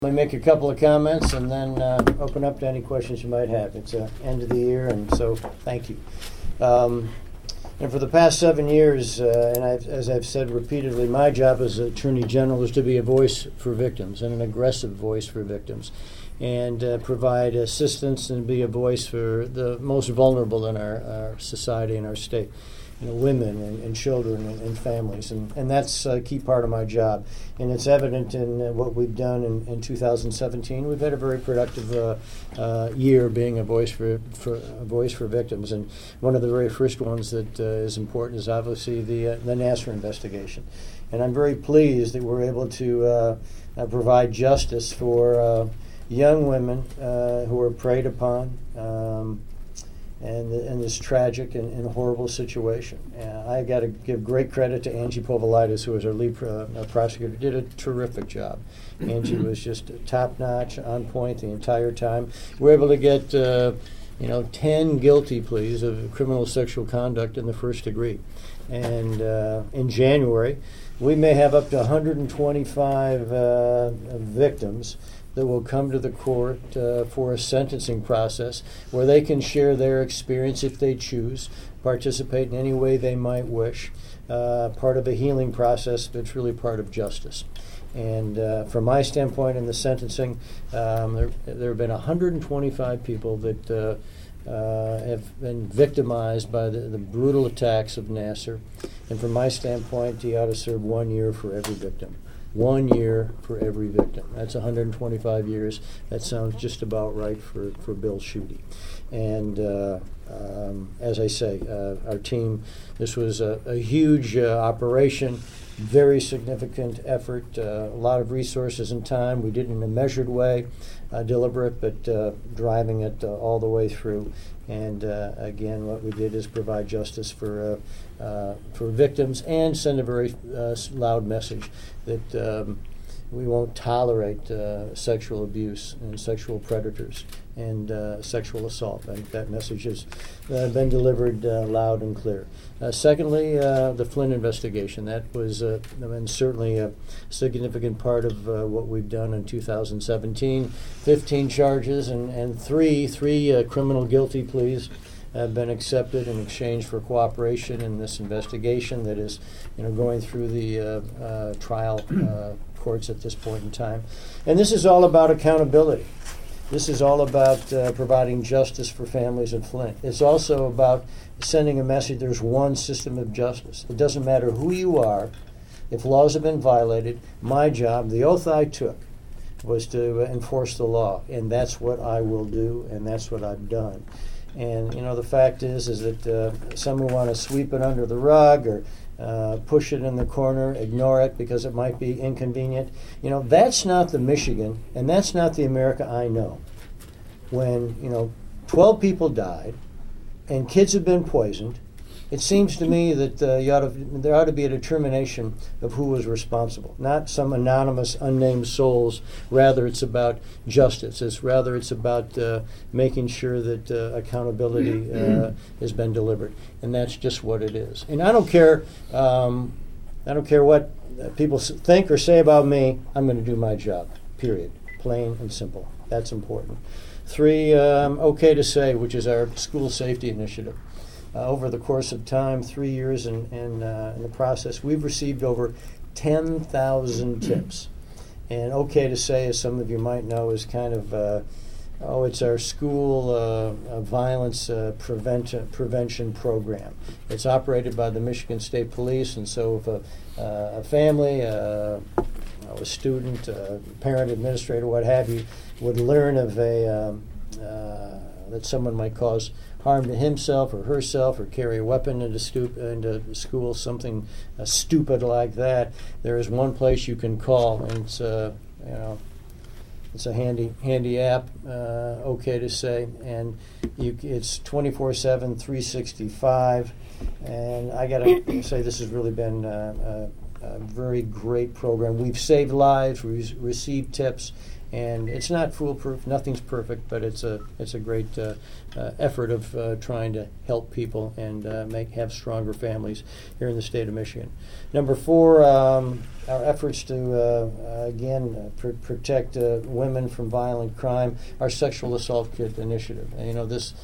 Let me make a couple of comments and then open up to any questions you might have. It's the end of the year, and so thank you. And for the past 7 years, as I've said repeatedly, my job as Attorney General is to be a voice for victims and an aggressive voice for victims, and provide assistance and be a voice for the most vulnerable in our society and our state. Women and children and families, and that's a key part of my job, and it's evident in what we've done in 2017. We've had a very productive year being a voice for victims, and one of the very first ones that is important is obviously the Nassar investigation, and I'm very pleased that we're able to provide justice for young women who are preyed upon. And this tragic and horrible situation. I got to give great credit to Angie Povolitis, who was our lead prosecutor, did a terrific job. Angie was just top-notch, on point the entire time. We were able to get 10 guilty pleas of criminal sexual conduct in the first degree. And in January, we may have up to 125 victims that will come to the court for a sentencing process where they can share their experience if they choose, participate in any way they might wish, part of a healing process that's really part of justice. And from my standpoint in the sentencing, there have been 125 people that have been victimized by the brutal attacks of Nassar. And from my standpoint, he ought to serve 1 year for every victim. 1 year for every victim. That's 125 years. That sounds just about right for Bill Schuette. And as I say, our team, this was a huge operation, very significant effort, a lot of resources and time. We did it in a measured way, deliberate, but driving it all the way through. And again, what we did is provide justice for victims and send a very loud message that we won't tolerate sexual abuse and sexual predators and sexual assault. I think that message has been delivered loud and clear. Secondly, the Flynn investigation. That was certainly a significant part of what we've done in 2017. 15 charges and three criminal guilty pleas have been accepted in exchange for cooperation in this investigation that is going through the trial courts at this point in time. And this is all about accountability. This is all about providing justice for families in Flint. It's also about sending a message there's one system of justice. It doesn't matter who you are. If laws have been violated, my job, the oath I took, was to enforce the law. And that's what I will do, and that's what I've done. And, the fact is that some who want to sweep it under the rug or push it in the corner, ignore it because it might be inconvenient. That's not the Michigan, and that's not the America I know. When, 12 people died and kids have been poisoned, it seems to me that there ought to be a determination of who was responsible, not some anonymous, unnamed souls. Rather, it's about justice. It's about making sure that accountability has been delivered, and that's just what it is. And I don't care what people think or say about me. I'm going to do my job. Period. Plain and simple. That's important. 3, OK to Say, which is our school safety initiative. Over the course of time, 3 years in the process, we've received over 10,000 tips. And OK to Say, as some of you might know, is kind of, it's our school violence prevention program. It's operated by the Michigan State Police, and so if a family, a student, a parent, administrator, what have you, would learn of that someone might cause harm to himself or herself or carry a weapon into school, something stupid like that, there is one place you can call, and it's a handy app, OK to Say, and it's 24/7, 365, and I got to say this has really been a very great program. We've saved lives, we've received tips, And it's not foolproof. Nothing's perfect, but it's a great effort of trying to help people and have stronger families here in the state of Michigan. Number 4, our efforts to protect women from violent crime. Our sexual assault kit initiative. And,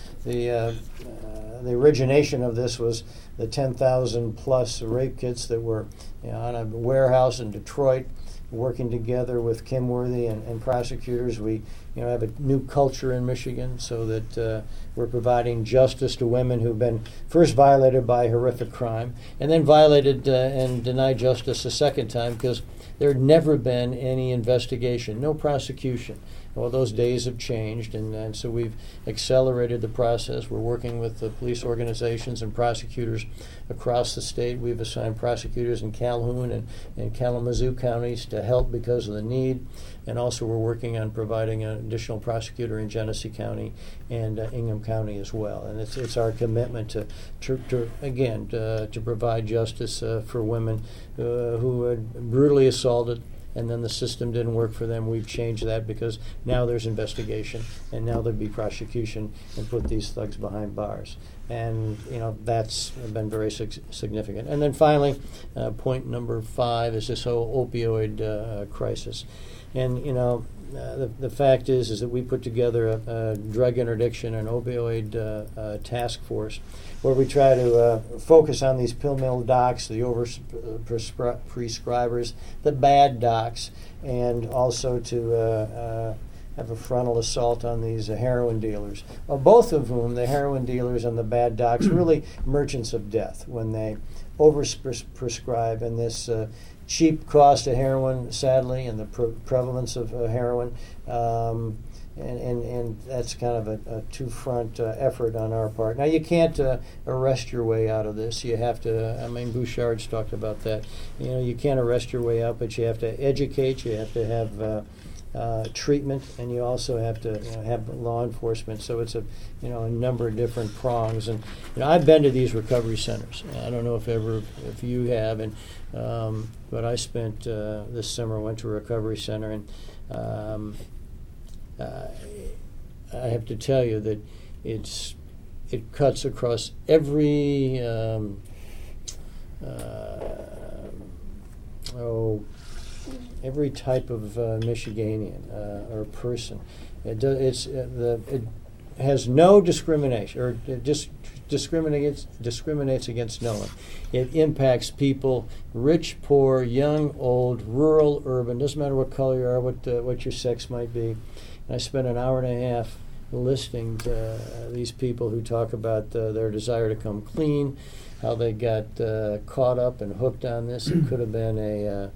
the origination of this was the 10,000 plus rape kits that were on a warehouse in Detroit. Working together with Kim Worthy and prosecutors, we have a new culture in Michigan so that we're providing justice to women who've been first violated by horrific crime and then violated and denied justice a second time because there had never been any investigation, no prosecution. Well, those days have changed, and so we've accelerated the process. We're working with the police organizations and prosecutors across the state. We've assigned prosecutors in Calhoun and Kalamazoo counties to help because of the need, and also we're working on providing an additional prosecutor in Genesee County and Ingham County as well. And it's our commitment to provide justice for women who were brutally assaulted, and then the system didn't work for them. We've changed that because now there's investigation, and now there'll be prosecution and put these thugs behind bars. And, that's been very significant. And then finally, point number 5 is this whole opioid crisis. And, the fact is that we put together a drug interdiction and opioid task force where we try to focus on these pill mill docs, the prescribers, the bad docs, and also to have a frontal assault on these heroin dealers. Well, both of whom, the heroin dealers and the bad docs, really merchants of death when they overprescribe, and this cheap cost of heroin, sadly, and the prevalence of heroin. And that's kind of a two-front effort on our part. Now, you can't arrest your way out of this. You have to, Bouchard's talked about that. You can't arrest your way out, but you have to educate, you have to have treatment, and you also have to have law enforcement. So it's a number of different prongs. And I've been to these recovery centers. I don't know if you have, and but I spent this summer, went to a recovery center, and I have to tell you that it cuts across every every type of Michiganian or person. It has no discrimination, or it just discriminates against no one. It impacts people, rich, poor, young, old, rural, urban. Doesn't matter what color you are, what your sex might be. And I spent an hour and a half listening to these people who talk about their desire to come clean, how they got caught up and hooked on this. It could have been a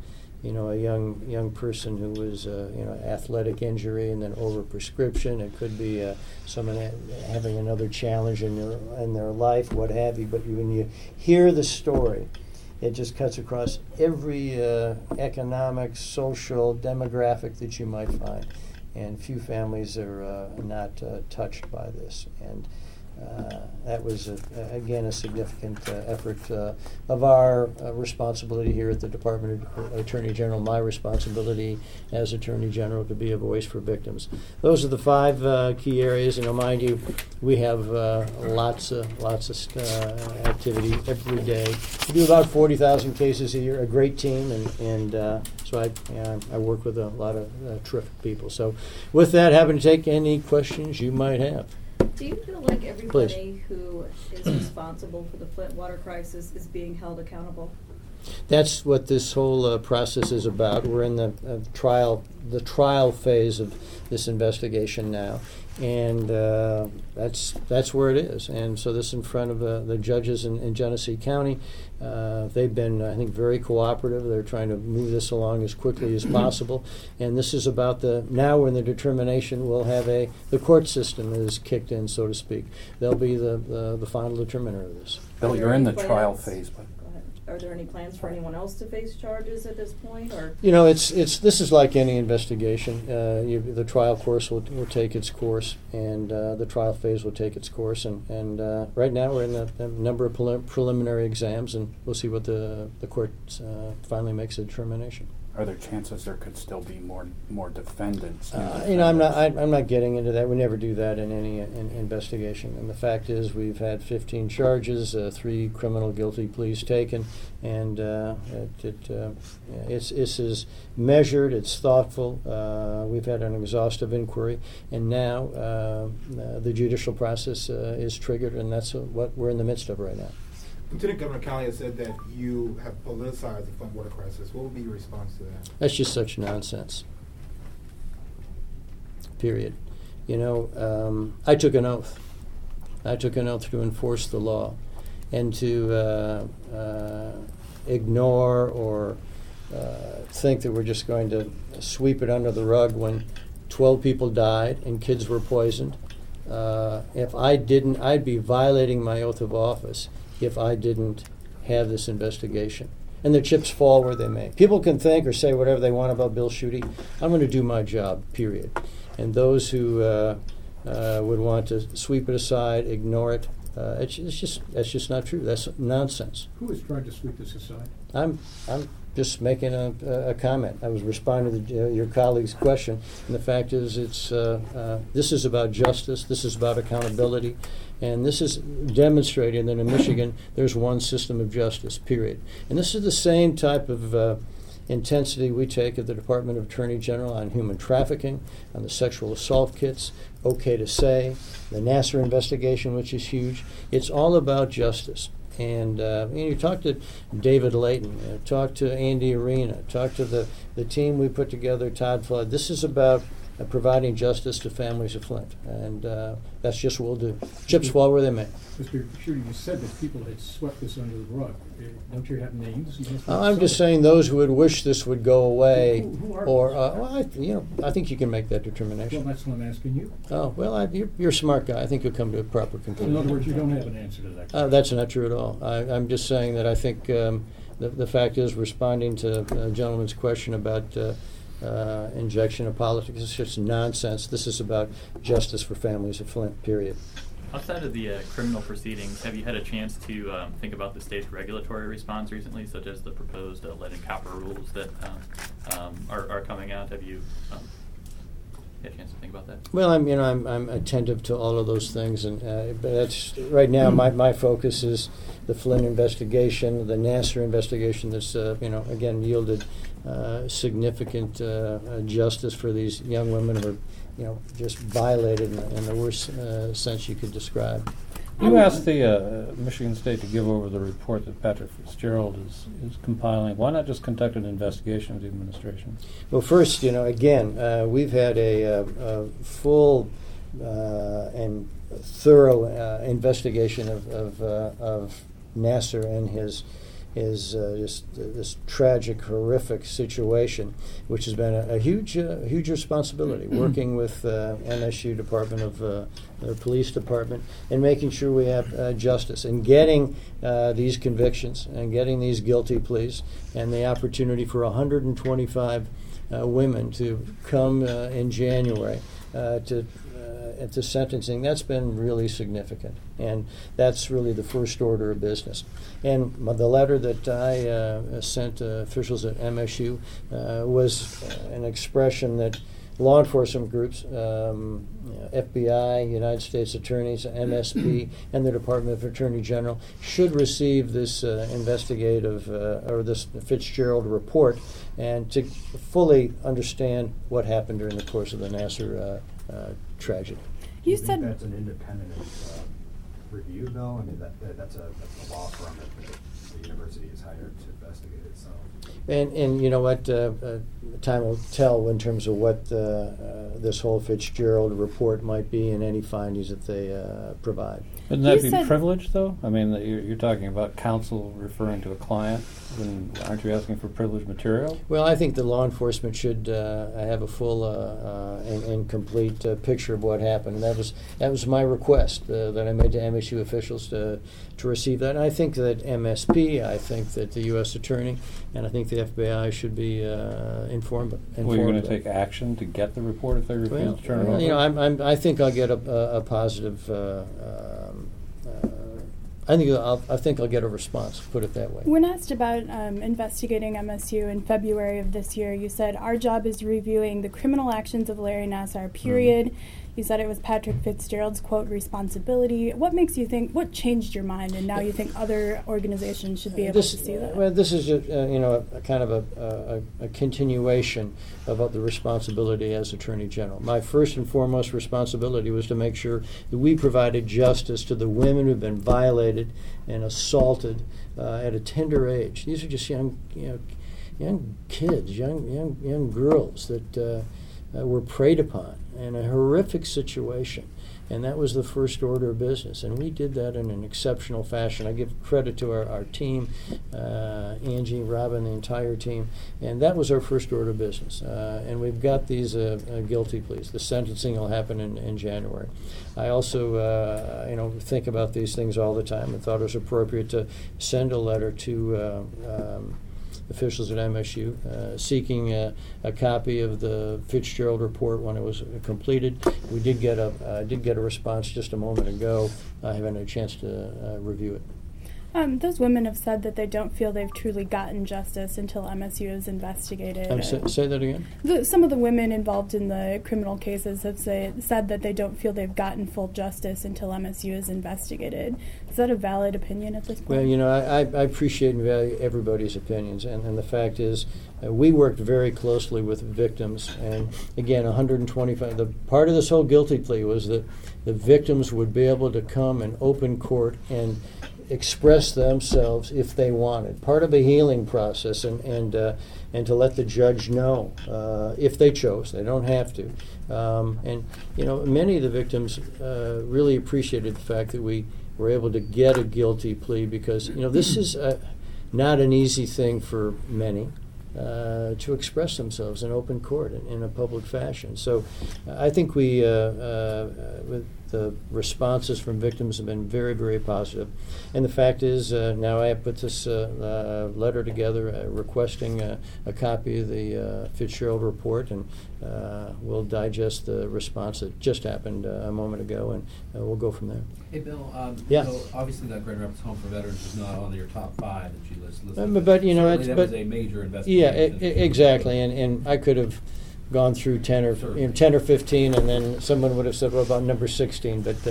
young person who was athletic injury and then overprescription. It could be someone having another challenge in their life, what have you. But when you hear the story, it just cuts across every economic, social, demographic that you might find. And few families are not touched by this. And that was, again, a significant effort of our responsibility here at the Department of Attorney General, my responsibility as Attorney General to be a voice for victims. Those are the 5 key areas. And mind you, we have lots of activity every day. We do about 40,000 cases a year, a great team, and so I work with a lot of terrific people. So with that, happy to take any questions you might have. Do you feel like everybody who is responsible for the Flint water crisis is being held accountable? That's what this whole process is about. We're in the trial phase of this investigation now, and that's where it is. And so this is in front of the judges in Genesee County. They've been, I think, very cooperative. They're trying to move this along as quickly as possible. And this is about now we're in the determination. We'll have the court system is kicked in, so to speak. They'll be the final determiner of this. Bill, you're in the trial phase, but are there any plans for anyone else to face charges at this point, or? This is like any investigation. The trial course will take its course, and the trial phase will take its course. And right now we're in a number of preliminary exams, and we'll see what the court finally makes a determination. are there chances there could still be more defendants? I'm not getting into that. We never do that in any investigation. And the fact is, we've had 15 charges, 3 criminal guilty pleas taken, and it's as measured, it's thoughtful. We've had an exhaustive inquiry, and now the judicial process is triggered, and that's what we're in the midst of right now. Lieutenant Governor Calley has said that you have politicized the Flint water crisis. What would be your response to that? That's just such nonsense. Period. I took an oath. I took an oath to enforce the law and to ignore or think that we're just going to sweep it under the rug when 12 people died and kids were poisoned. If I didn't, I'd be violating my oath of office if I didn't have this investigation. And the chips fall where they may. People can think or say whatever they want about Bill Schuette. I'm going to do my job, period. And those who would want to sweep it aside, ignore it, that's just not true. That's nonsense. Who has tried to sweep this aside? I'm just making a comment. I was responding to your colleague's question, and the fact is, this is about justice. This is about accountability, and this is demonstrating that in Michigan there's one system of justice. Period. And this is the same type of intensity we take at the Department of Attorney General on human trafficking, on the sexual assault kits. Okay to say, the Nassar investigation, which is huge. It's all about justice. And you talk to David Layton, talk to Andy Arena, talk to the team we put together, Todd Flood. This is about providing justice to families of Flint. And that's just what we'll do. Chips fall where they may. Mr. Schuette, you said that people had swept this under the rug. Don't you have names? I'm just saying those who would wish this would go away. Who are or those? I think you can make that determination. Well, that's what I'm asking you. Oh, well, you're a smart guy. I think you'll come to a proper conclusion. In other words, you don't have an answer to that question. That's not true at all. I'm just saying that I think the fact is, responding to a gentleman's question about injection of politics is just nonsense. This is about justice for families of Flint, period. Outside of the criminal proceedings, have you had a chance to think about the state's regulatory response recently, such as the proposed lead and copper rules that are coming out? Have you had a chance to think about that? Well, I'm attentive to all of those things, and but that's right now. My focus is the Flynn investigation, the Nassar investigation. That's again yielded significant justice for these young women who are just violated in the worst sense you could describe. You asked the Michigan State to give over the report that Patrick Fitzgerald is compiling. Why not just conduct an investigation of the administration? Well, first, again, we've had a full and thorough investigation of Nassar and his this tragic, horrific situation, which has been a huge responsibility, working with MSU Department of the Police Department and making sure we have justice and getting these convictions and getting these guilty pleas and the opportunity for 125 women to come in January to sentencing. That's been really significant, and that's really the first order of business. And the letter that I sent officials at MSU was an expression that law enforcement groups, FBI, United States attorneys, MSP, and the Department of Attorney General should receive this investigative or this Fitzgerald report and to fully understand what happened during the course of the Nassar tragedy. You said that's an independent review, though. I mean, that's a law firm that the university is hired to investigate it. So, and you know what? Time will tell in terms of what this whole Fitzgerald report might be and any findings that they provide. Wouldn't that be privileged, though? I mean, you're talking about counsel referring to a client. Then aren't you asking for privileged material? Well, I think the law enforcement should have a full and complete picture of what happened. And that was my request that I made to MSU officials to receive that. And I think that MSP, I think that the U.S. Attorney, and I think the FBI should be informed. Well, you're going to take action to get the report if they refuse to turn it over? I think I'll get a positive I think I'll get a response, put it that way. When asked about investigating MSU in February of this year, you said, "Our job is reviewing the criminal actions of Larry Nassar, period." Mm-hmm. You said it was Patrick Fitzgerald's, quote, responsibility. What makes you think, what changed your mind, and now you think other organizations should be able to see that? Well, this is a kind of a continuation of the responsibility as Attorney General. My first and foremost responsibility was to make sure that we provided justice to the women who've been violated and assaulted at a tender age. These are just young kids, young girls that were preyed upon in a horrific situation. And that was the first order of business. And we did that in an exceptional fashion. I give credit to our team, Angie, Robin, the entire team. And that was our first order of business. And we've got these guilty pleas. The sentencing will happen in January. I also, think about these things all the time and thought it was appropriate to send a letter to officials at MSU seeking a copy of the Fitzgerald report when it was completed. We did get a response just a moment ago. I haven't had a chance to review it. Those women have said that they don't feel they've truly gotten justice until MSU is investigated. Say that again? Some of the women involved in the criminal cases have said that they don't feel they've gotten full justice until MSU is investigated. Is that a valid opinion at this point? Well, I appreciate and value everybody's opinions, and the fact is we worked very closely with victims, and again, 125. The part of this whole guilty plea was that the victims would be able to come in open court and express themselves if they wanted. Part of a healing process, and to let the judge know if they chose. They don't have to. Many of the victims really appreciated the fact that we were able to get a guilty plea because this is not an easy thing for many. To express themselves in open court in a public fashion. So I think with the responses from victims have been very, very positive. And the fact is, now I have put this letter together requesting a copy of the Fitzgerald report, and we'll digest the response that just happened a moment ago, and we'll go from there. Hey, Bill. Yeah. So obviously, that Grand Rapids Home for Veterans is not on your top 5 that you listed. But that was a major investigation. Yeah, exactly, and I could have gone through 10 or 15, and then someone would have said, "Well, about number 16." But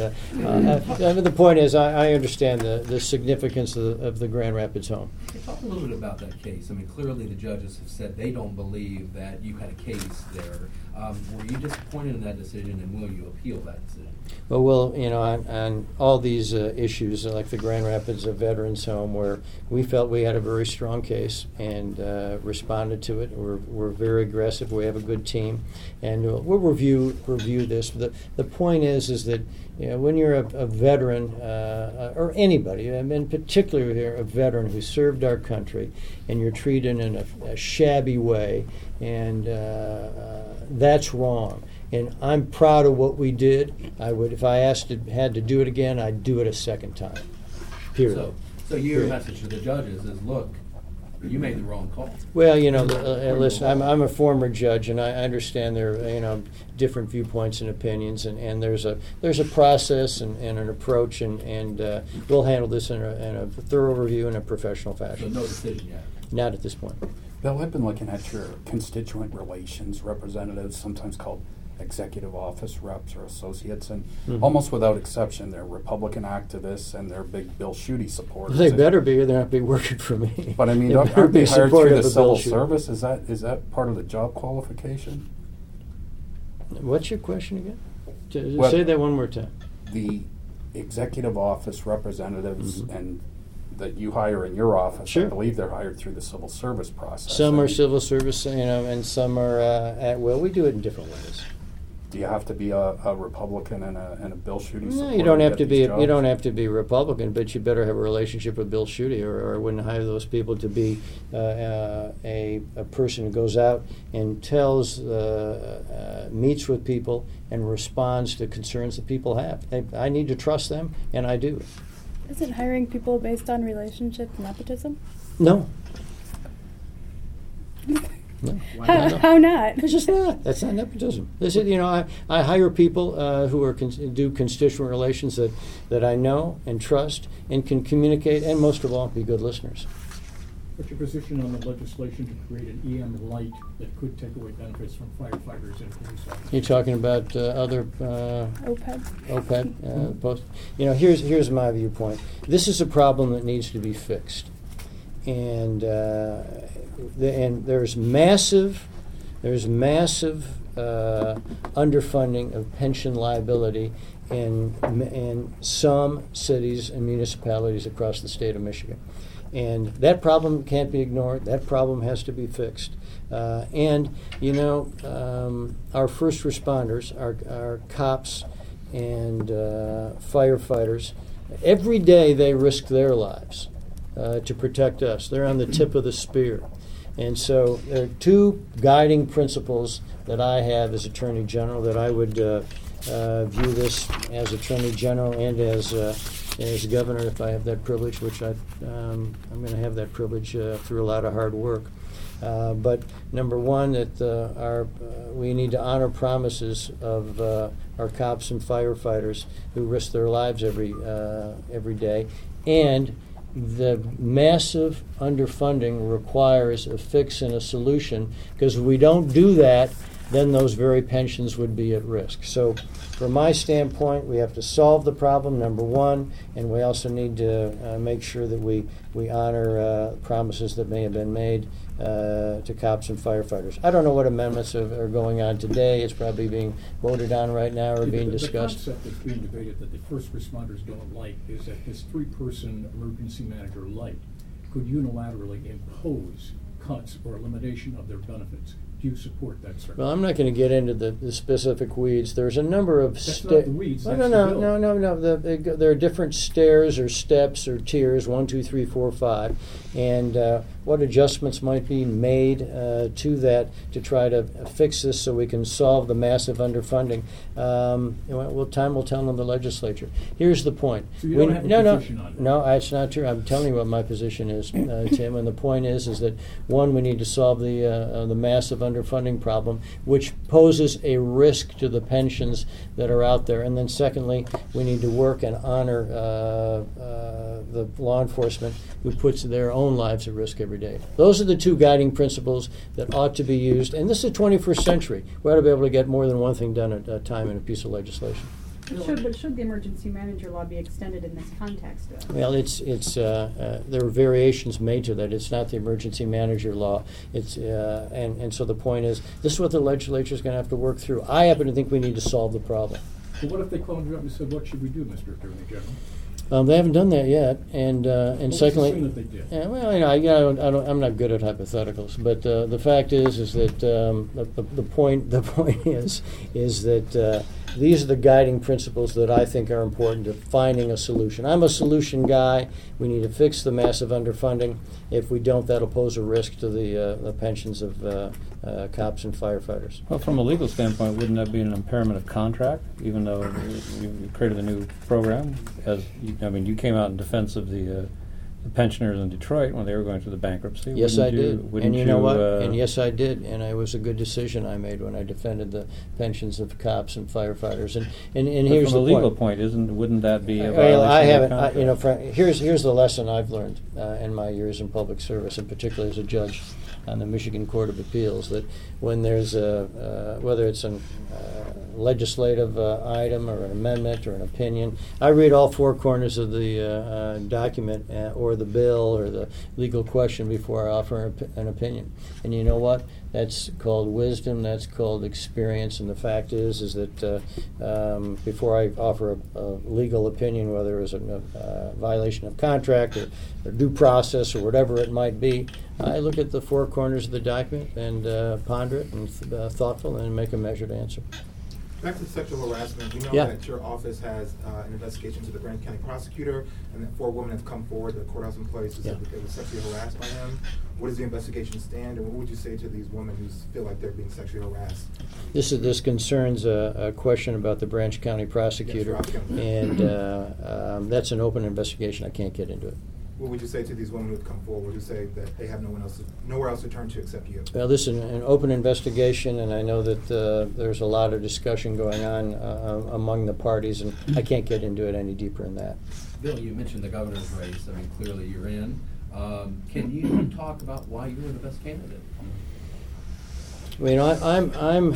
the point is, I understand the significance of the Grand Rapids home. Talk a little bit about that case. I mean, clearly the judges have said they don't believe that you had a case there. Were you disappointed in that decision, and will you appeal that decision? Well, on all these issues, like the Grand Rapids Veterans Home, where we felt we had a very strong case and responded to it. We're very aggressive. We have a good team, and we'll review this. The point is that when you're a veteran or anybody, and particularly here a veteran who served our country, and you're treated in a shabby way, and that's wrong. And I'm proud of what we did. I would, if I had to do it again, I'd do it a second time. Period. So your message to the judges is, look, you made the wrong call. Well, listen, I'm a former judge, and I understand there are different viewpoints and opinions, and there's a process and an approach, and we'll handle this in a thorough review in a professional fashion. So no decision yet? Not at this point. Bill, I've been looking at your constituent relations representatives, sometimes called executive office reps or associates, and almost without exception, they're Republican activists and they're big Bill Schuette supporters. They better be, or they're not be working for me. But I mean, aren't they hired through the civil service? Is that part of the job qualification? What's your question again? Say that one more time. The executive office representatives and that you hire in your office, sure. I believe they're hired through the civil service process. Some are civil service, and some are at will. We do it in different ways. Do you have to be a Republican and a Bill Schuette supporter? No, you don't have to be. You don't have to be Republican, but you better have a relationship with Bill Schuette, or I wouldn't hire those people to be a person who goes out and tells, meets with people, and responds to concerns that people have. I need to trust them, and I do. Isn't hiring people based on relationship nepotism? No. No. How not? It's just not. That's not nepotism. This is, I hire people who are do constituent relations that I know and trust and can communicate, and most of all, be good listeners. What's your position on the legislation to create an EM light that could take away benefits from firefighters and police officers? You're talking about other OPEB post. Here's my viewpoint. This is a problem that needs to be fixed, and there's massive underfunding of pension liability in some cities and municipalities across the state of Michigan. And that problem can't be ignored. That problem has to be fixed. Our first responders, our cops and firefighters, every day they risk their lives to protect us. They're on the tip of the spear. And so there are two guiding principles that I have as Attorney General that I would view this as Attorney General and as Governor, if I have that privilege, which I'm going to have that privilege through a lot of hard work. But number one, that we need to honor promises of our cops and firefighters who risk their lives every day, and the massive underfunding requires a fix and a solution, because if we don't do that, then those very pensions would be at risk. So from my standpoint, we have to solve the problem, number one, and we also need to make sure that we honor promises that may have been made to cops and firefighters. I don't know what amendments are going on today. It's probably being voted on right now or being discussed. The concept that's being debated that the first responders don't like is that this 3-person emergency manager light could unilaterally impose cuts or elimination of their benefits. Do you support that, sir? Well, I'm not going to get into the specific weeds. There's a number of That's not the weeds. No. There are different stairs or steps or tiers, 1, 2, 3, 4, 5, and what adjustments might be made to that to try to fix this so we can solve the massive underfunding. Time will tell in the legislature. Here's the point. So you don't have a position on it? No, it's not true. I'm telling you what my position is, Tim. And the point is that one, we need to solve the massive underfunding problem, which poses a risk to the pensions that are out there. And then secondly, we need to work and honor the law enforcement who puts their own lives at risk every day. Those are the two guiding principles that ought to be used. And this is the 21st century. We ought to be able to get more than one thing done at a time in a piece of legislation. Should the emergency manager law be extended in this context? Well, there are variations made to that. It's not the emergency manager law. It's and so the point is, this is what the legislature is going to have to work through. I happen to think we need to solve the problem. Well, what if they called you up and said, "What should we do, Mr. Attorney General"? They haven't done that yet, and secondly, assume that they did. Yeah, well, I'm not good at hypotheticals, but the fact is that the point is that these are the guiding principles that I think are important to finding a solution. I'm a solution guy. We need to fix the massive underfunding. If we don't, that'll pose a risk to the pensions of cops and firefighters. Well, from a legal standpoint, wouldn't that be an impairment of contract, even though you created a new program? You came out in defense of the pensioners in Detroit when they were going through the bankruptcy. Yes, I did. And you know what? And yes, I did. And it was a good decision I made when I defended the pensions of cops and firefighters. And here's from the a legal point, wouldn't that be a well, I violation haven't. of contract? Here's the lesson I've learned in my years in public service, and particularly as a judge on the Michigan Court of Appeals, that when there's whether it's a legislative item or an amendment or an opinion, I read all four corners of the document or the bill or the legal question before I offer an opinion. And you know what? That's called wisdom. That's called experience. And the fact is that before I offer a legal opinion, whether it was a violation of contract or due process or whatever it might be, I look at the four corners of the document and ponder it and thoughtful and make a measured answer. Back to sexual harassment, we know that your office has an investigation to the Grant County prosecutor, and that 4 women have come forward to the courthouse employees to say that they were sexually harassed by him. What does the investigation stand, and what would you say to these women who feel like they're being sexually harassed? This concerns a question about the Branch County prosecutor, and that's an open investigation. I can't get into it. What would you say to these women who have come forward? Would you say that they have nowhere else to turn to except you? Well, this is an open investigation, and I know that there's a lot of discussion going on among the parties, and I can't get into it any deeper than that. Bill, you mentioned the governor's race. I mean, clearly you're in. Can you talk about why you were the best candidate? Well, you know, I'm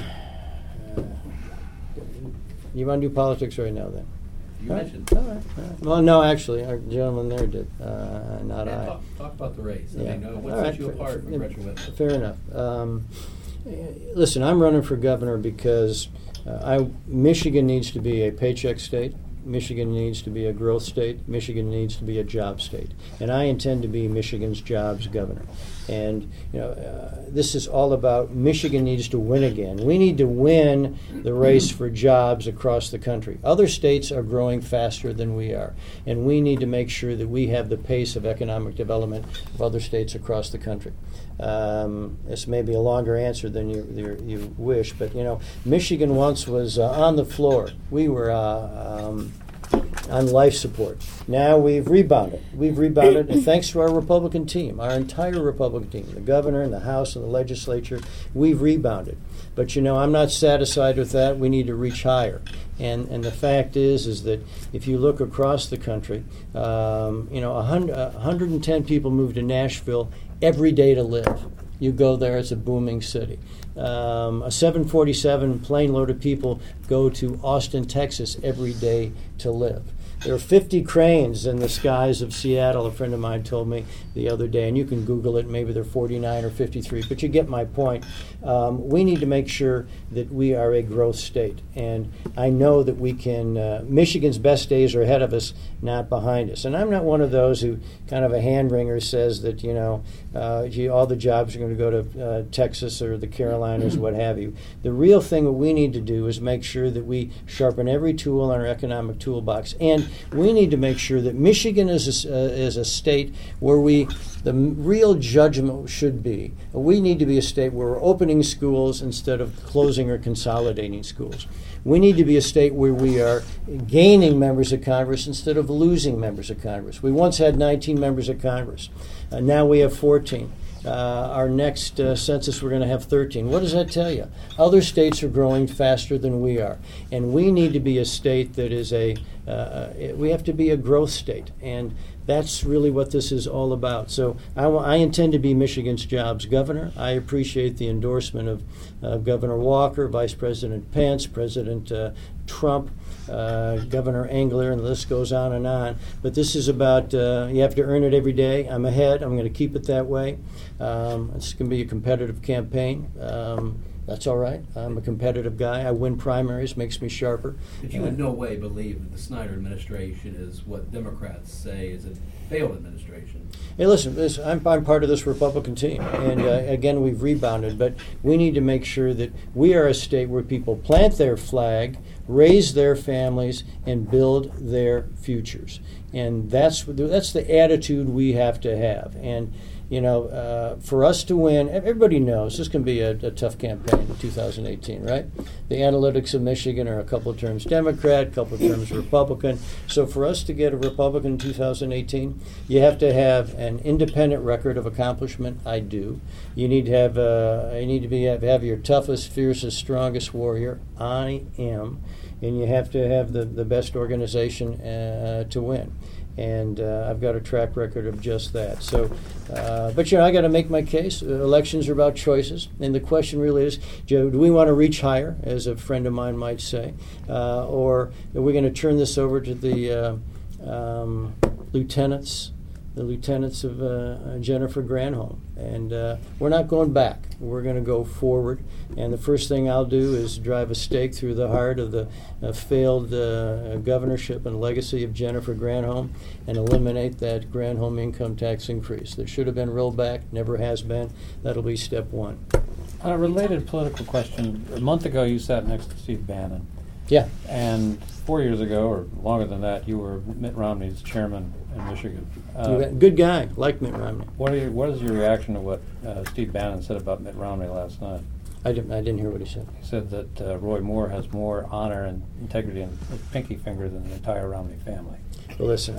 you want to do politics right now, then? You All right. mentioned. All right. Well, no, actually, our gentleman there did, not I. Talk about the race. Yeah. I mean, what All sets right. you apart from Gretchen Whitmer? Fair enough. Listen, I'm running for governor because Michigan needs to be a paycheck state. Michigan needs to be a growth state. Michigan needs to be a job state. And I intend to be Michigan's jobs governor. And, you know, this is all about Michigan needs to win again. We need to win the race for jobs across the country. Other states are growing faster than we are. And we need to make sure that we have the pace of economic development of other states across the country. This may be a longer answer than you wish, but, you know, Michigan once was on the floor. We were on life support. Now we've rebounded. And thanks to our Republican team, our entire Republican team, the governor and the House and the legislature, we've rebounded. But, you know, I'm not satisfied with that. We need to reach higher. And the fact is that if you look across the country, you know, 110 people move to Nashville every day to live. You go there, it's a booming city. A 747 plane load of people go to Austin, Texas every day to live. There are 50 cranes in the skies of Seattle, a friend of mine told me the other day, and you can Google it, maybe they're 49 or 53, but you get my point. We need to make sure that we are a growth state, and I know that we can, Michigan's best days are ahead of us, not behind us. And I'm not one of those who kind of a hand-wringer says that, you know, all the jobs are going to go to Texas or the Carolinas, what have you. The real thing that we need to do is make sure that we sharpen every tool in our economic toolbox, and we need to make sure that Michigan is a state where the real judgment should be. We need to be a state where we're opening schools instead of closing or consolidating schools. We need to be a state where we are gaining members of Congress instead of losing members of Congress. We once had 19 members of Congress. Now we have 14. Our next census, we're going to have 13. What does that tell you? Other states are growing faster than we are. And we need to be a state that is we have to be a growth state. And that's really what this is all about. So I intend to be Michigan's jobs governor. I appreciate the endorsement of Governor Walker, Vice President Pence, President Trump, Governor Engler, and the list goes on and on. But this is about you have to earn it every day. I'm ahead. I'm going to keep it that way. It's going to be a competitive campaign. That's all right. I'm a competitive guy. I win primaries, makes me sharper. But you in no way believe that the Snyder administration is what Democrats say is a failed administration. Hey, listen, I'm part of this Republican team, and again, we've rebounded, but we need to make sure that we are a state where people plant their flag, raise their families, and build their futures. And that's the attitude we have to have. And you know, for us to win, everybody knows this can be a tough campaign in 2018, right? The analytics of Michigan are a couple of terms Democrat, a couple of terms Republican. So for us to get a Republican in 2018, you have to have an independent record of accomplishment. I do. You need to have have your toughest, fiercest, strongest warrior. I am. And you have to have the best organization to win. And I've got a track record of just that. So, but you know, I got to make my case. Elections are about choices, and the question really is, do we want to reach higher, as a friend of mine might say, or are we going to turn this over to the lieutenants of Jennifer Granholm? And we're not going back. We're going to go forward. And the first thing I'll do is drive a stake through the heart of the failed governorship and legacy of Jennifer Granholm and eliminate that Granholm income tax increase. That should have been rolled back, never has been. That'll be step one. On a related political question, a month ago you sat next to Steve Bannon. Yeah. And 4 years ago, or longer than that, you were Mitt Romney's chairman in Michigan. Good guy, like Mitt Romney. What is your reaction to what Steve Bannon said about Mitt Romney last night? I didn't hear what he said. He said that Roy Moore has more honor and integrity and pinky finger than the entire Romney family. Well, listen,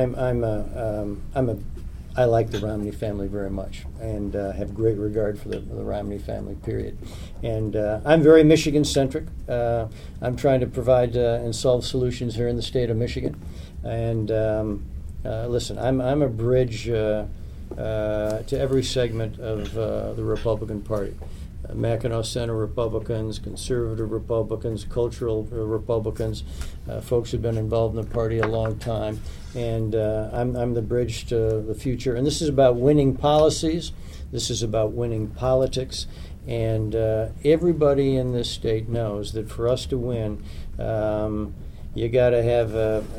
I like the Romney family very much, and have great regard for the Romney family, period. And I'm very Michigan-centric. I'm trying to provide and solve solutions here in the state of Michigan. And listen, I'm a bridge to every segment of the Republican Party. Mackinac Center Republicans, conservative Republicans, cultural Republicans, folks who've been involved in the party a long time. And I'm the bridge to the future. And this is about winning policies. This is about winning politics. And everybody in this state knows that for us to win, you got to have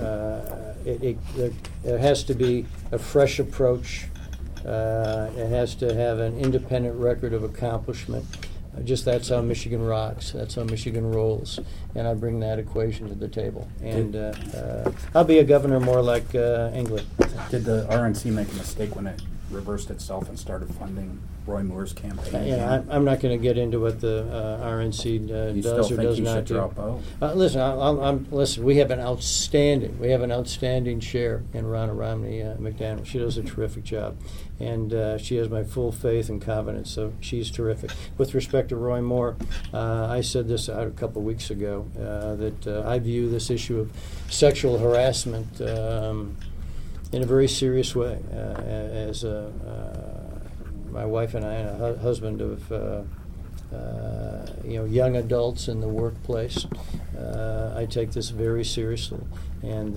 there has to be a fresh approach. It has to have an independent record of accomplishment. Just that's how Michigan rocks. That's how Michigan rolls. And I bring that equation to the table. And I'll be a governor more like England. Did the RNC make a mistake when it reversed itself and started funding Roy Moore's campaign? I'm not going to get into what the RNC does or does not do. Drop out? Listen. We have an outstanding chair in Ronna Romney McDaniel. She does a terrific job, and she has my full faith and confidence. So she's terrific. With respect to Roy Moore, I said this out a couple weeks ago that I view this issue of sexual harassment in a very serious way. As my wife and I, and a husband of young adults in the workplace, I take this very seriously, and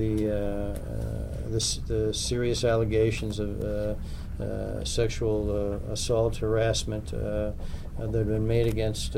the serious allegations of sexual assault, harassment that have been made against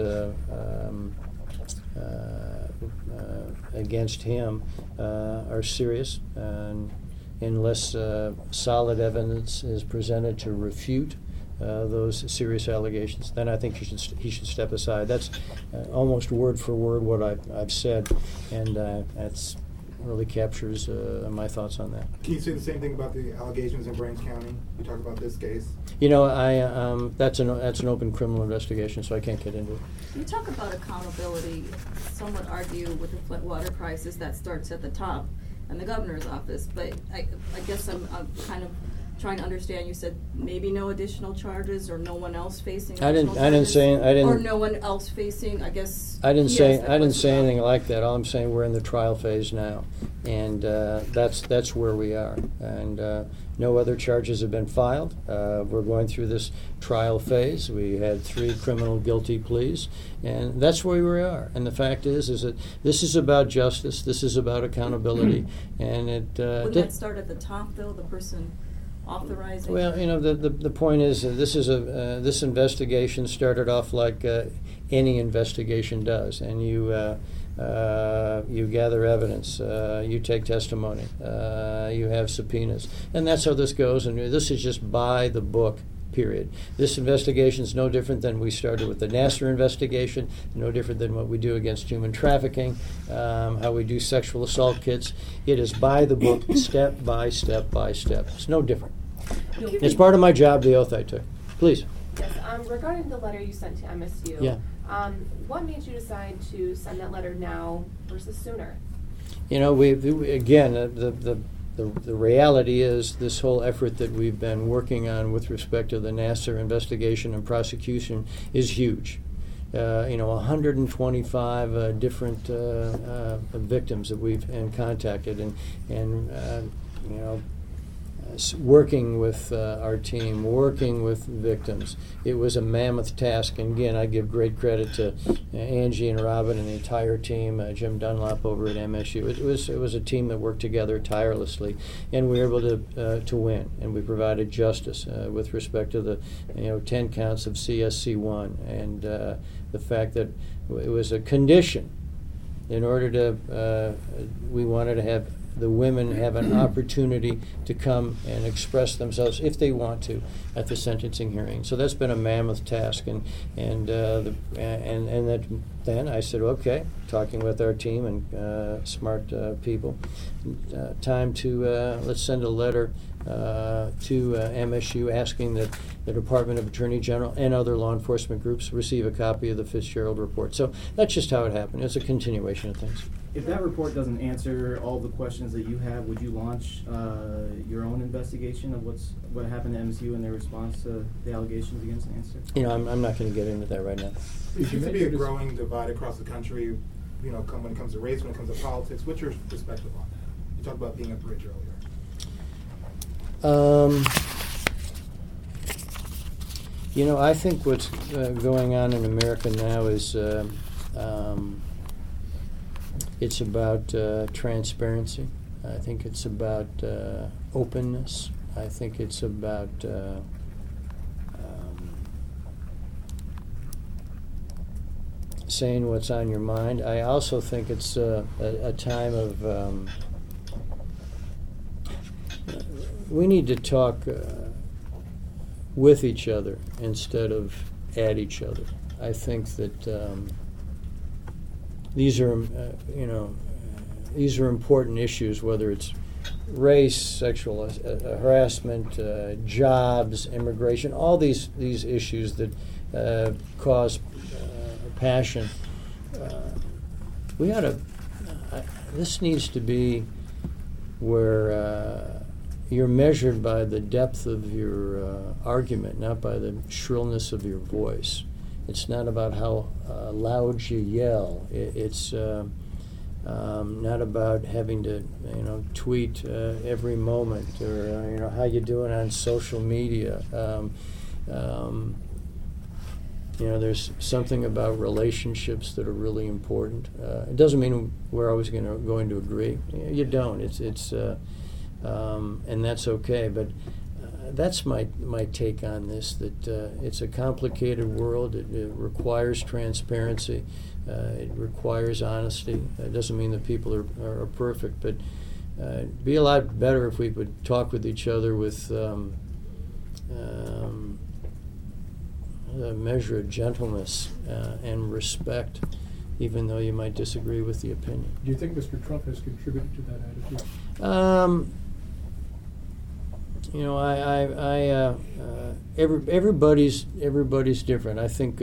him are serious, and unless solid evidence is presented to refute those serious allegations, then I think he should step aside. That's almost word for word what I've said, and that's really captures my thoughts on that. Can you say the same thing about the allegations in Branch County? You talk about this case. That's an open criminal investigation, so I can't get into it. You talk about accountability. Some would argue with the Flint water crisis that starts at the top and the governor's office, but I guess I'm kind of trying to understand. You said maybe no additional charges, or no one else facing additional charges. Or no one else facing. I guess I didn't say anything like that. All I'm saying, we're in the trial phase now, and that's where we are. And no other charges have been filed. We're going through this trial phase. We had 3 criminal guilty pleas, and that's where we are. And the fact is that this is about justice. This is about accountability, and it. Wouldn't that start at the top, though? The person authorizing? Well, the point is this investigation started off like any investigation does, and you gather evidence, you take testimony, you have subpoenas, and that's how this goes. And this is just by the book. Period. This investigation is no different than we started with the Nassar investigation, no different than what we do against human trafficking, how we do sexual assault kits. It is by the book, step by step by step. It's no different. It's part of my job, the oath I took. Please. Yes, regarding the letter you sent to MSU, yeah. What made you decide to send that letter now versus sooner? The reality is this whole effort that we've been working on with respect to the Nassar investigation and prosecution is huge. 125 different victims that we've contacted, and working with our team, working with victims. It was a mammoth task, and again, I give great credit to Angie and Robin and the entire team, Jim Dunlop over at MSU. It was a team that worked together tirelessly, and we were able to win, and we provided justice with respect to the 10 counts of CSC1, and the fact that it was a condition in order to we wanted to have the women have an opportunity to come and express themselves if they want to at the sentencing hearing. So that's been a mammoth task, and then I said, okay, talking with our team and smart people, time to let's send a letter to MSU asking that the Department of Attorney General and other law enforcement groups receive a copy of the Fitzgerald report. So that's just how it happened. It's a continuation of things. If that report doesn't answer all the questions that you have, would you launch your own investigation of what happened to MSU and their response to the allegations against Nancy? I'm not going to get into that right now. There seems to be a growing divide across the country, when it comes to race, when it comes to politics. What's your perspective on that? You talked about being a bridge earlier. I think what's going on in America now is it's about transparency. I think it's about openness. I think it's about saying what's on your mind. I also think it's a time of we need to talk with each other instead of at each other. I think that these are important issues, whether it's race, sexual harassment, jobs, immigration, all these issues that cause passion. This needs to be where you're measured by the depth of your argument, not by the shrillness of your voice. It's not about how loud you yell. It's not about having to, tweet every moment or how you doing on social media. There's something about relationships that are really important. It doesn't mean we're always going to agree. You don't. It's and that's okay. But that's my take on this. That it's a complicated world. It requires transparency. It requires honesty. It doesn't mean that people are perfect, but it'd be a lot better if we would talk with each other with a measure of gentleness and respect, even though you might disagree with the opinion. Do you think Mr. Trump has contributed to that attitude? Everybody's different. I think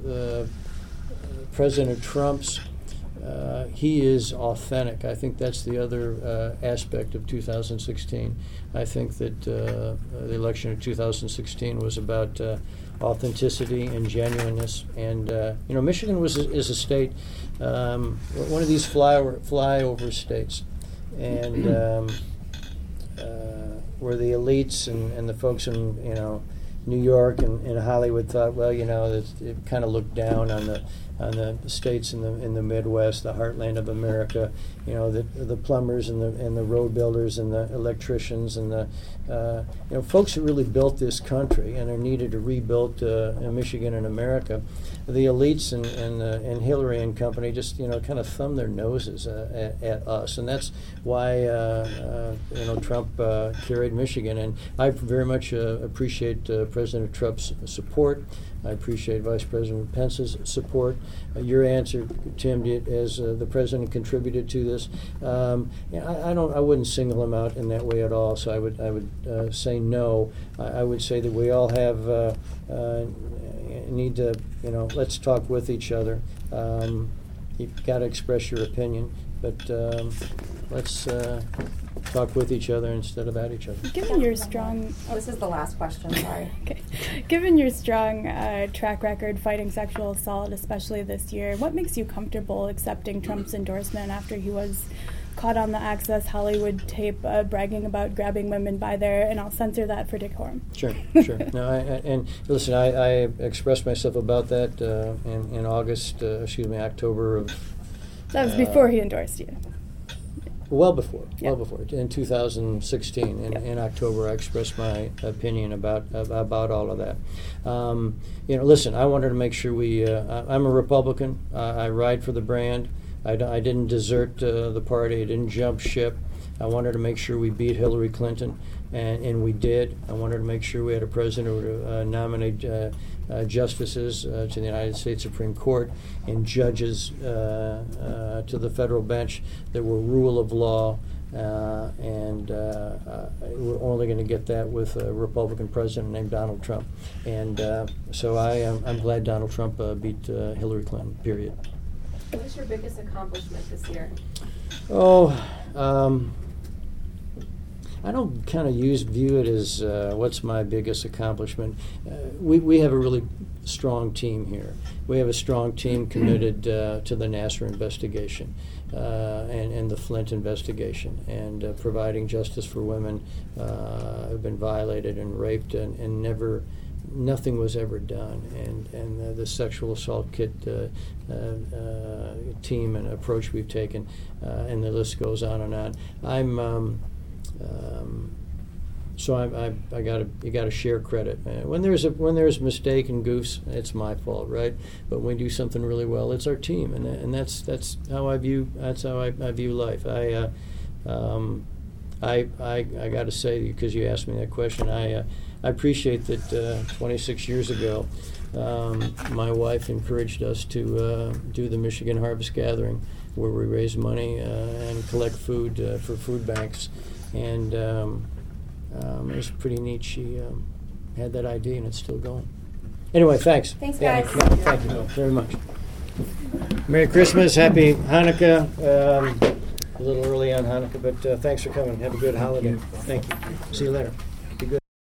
President Trump's he is authentic. I think that's the other aspect of 2016. I think that the election of 2016 was about authenticity and genuineness. And Michigan is a state, one of these flyover states, and where the elites and the folks in New York and Hollywood thought, well, it kind of looked down on the states in the Midwest, the heartland of America. The plumbers and the road builders and the electricians and the folks who really built this country and are needed to rebuild Michigan and America. The elites and Hillary and company just kind of thumb their noses at us, and that's why Trump carried Michigan. And I very much appreciate President Trump's support. I appreciate Vice President Pence's support. Your answer, Tim, as the president contributed to this. I wouldn't single him out in that way at all. So I would say no. I would say that we all have need to let's talk with each other. You've got to express your opinion, but let's talk with each other instead of at each other. Given your strong... This is the last question, sorry. Okay. Given your strong track record fighting sexual assault, especially this year, what makes you comfortable accepting Trump's endorsement after he was caught on the Access Hollywood tape bragging about grabbing women by their, and I'll censor that for decorum. Sure. No, and listen, I expressed myself about that in October of... That was before he endorsed you. Well before, in 2016, in October, I expressed my opinion about all of that. Listen, I wanted to make sure I'm a Republican. I ride for the brand. I didn't desert the party. I didn't jump ship. I wanted to make sure we beat Hillary Clinton, and we did. I wanted to make sure we had a president who would nominate justices to the United States Supreme Court and judges to the federal bench that were rule of law, and we're only going to get that with a Republican president named Donald Trump. And so I'm glad Donald Trump beat Hillary Clinton, period. What's your biggest accomplishment this year? Oh, I don't kind of view it as what's my biggest accomplishment. We have a really strong team here. We have a strong team committed to the Nassar investigation and the Flint investigation and providing justice for women who have been violated and raped and nothing was ever done. And the sexual assault kit team and approach we've taken, and the list goes on and on. So you got to share credit. When there's mistake and goofs, it's my fault, right? But when we do something really well, it's our team, and that's how I view life. I got to say, because you asked me that question, I appreciate that 26 years ago, my wife encouraged us to do the Michigan Harvest Gathering, where we raise money and collect food for food banks. And it was pretty neat. She had that idea, and it's still going. Anyway, thanks. Thanks, guys. Yeah, thank you very much. Merry Christmas, Happy Hanukkah. A little early on Hanukkah, but thanks for coming. Have a good holiday. Thank you. See you later.